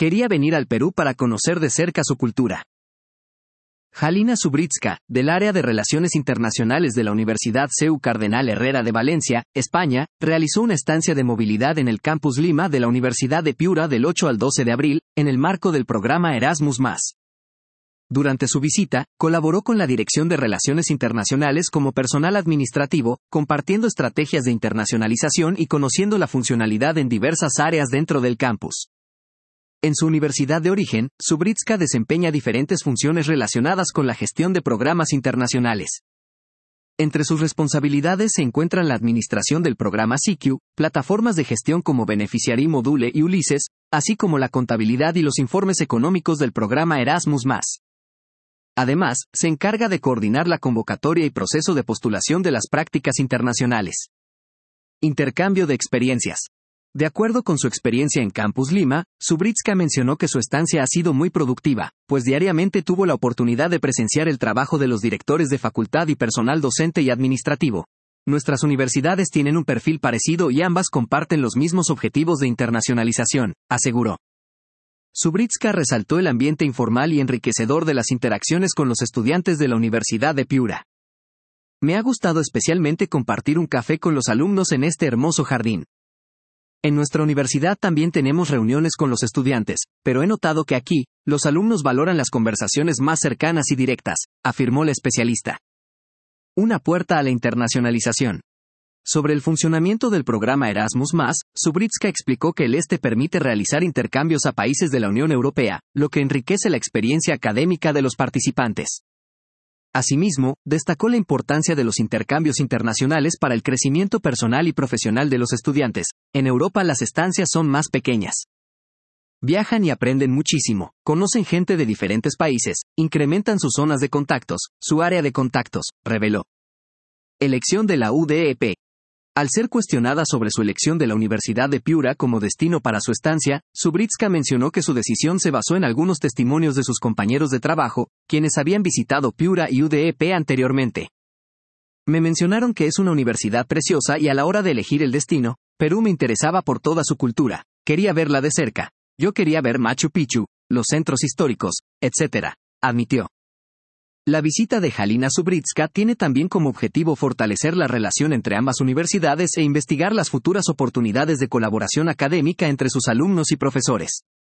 Quería venir al Perú para conocer de cerca su cultura. Halina Zubritská, del área de Relaciones Internacionales de la Universidad CEU Cardenal Herrera de Valencia, España, realizó una estancia de movilidad en el Campus Lima de la Universidad de Piura del 8 al 12 de abril, en el marco del programa Erasmus+. Durante su visita, colaboró con la Dirección de Relaciones Internacionales como personal administrativo, compartiendo estrategias de internacionalización y conociendo la funcionalidad en diversas áreas dentro del campus. En su universidad de origen, Zubritská desempeña diferentes funciones relacionadas con la gestión de programas internacionales. Entre sus responsabilidades se encuentran la administración del programa SICU, plataformas de gestión como Beneficiary Module y Ulises, así como la contabilidad y los informes económicos del programa Erasmus+. Además, se encarga de coordinar la convocatoria y proceso de postulación de las prácticas internacionales. Intercambio de experiencias. De acuerdo con su experiencia en Campus Lima, Zubritská mencionó que su estancia ha sido muy productiva, pues diariamente tuvo la oportunidad de presenciar el trabajo de los directores de facultad y personal docente y administrativo. Nuestras universidades tienen un perfil parecido y ambas comparten los mismos objetivos de internacionalización, aseguró. Zubritská resaltó el ambiente informal y enriquecedor de las interacciones con los estudiantes de la Universidad de Piura. Me ha gustado especialmente compartir un café con los alumnos en este hermoso jardín. En nuestra universidad también tenemos reuniones con los estudiantes, pero he notado que aquí, los alumnos valoran las conversaciones más cercanas y directas, afirmó la especialista. Una puerta a la internacionalización. Sobre el funcionamiento del programa Erasmus+, Zubritská explicó que permite realizar intercambios a países de la Unión Europea, lo que enriquece la experiencia académica de los participantes. Asimismo, destacó la importancia de los intercambios internacionales para el crecimiento personal y profesional de los estudiantes. En Europa las estancias son más pequeñas. Viajan y aprenden muchísimo, conocen gente de diferentes países, incrementan sus zonas de contactos, su área de contactos, reveló. Elección de la UDEP. Al ser cuestionada sobre su elección de la Universidad de Piura como destino para su estancia, Zubritská mencionó que su decisión se basó en algunos testimonios de sus compañeros de trabajo, quienes habían visitado Piura y UDEP anteriormente. Me mencionaron que es una universidad preciosa y a la hora de elegir el destino, Perú me interesaba por toda su cultura, quería verla de cerca, yo quería ver Machu Picchu, los centros históricos, etc., admitió. La visita de Halina Zubritská tiene también como objetivo fortalecer la relación entre ambas universidades e investigar las futuras oportunidades de colaboración académica entre sus alumnos y profesores.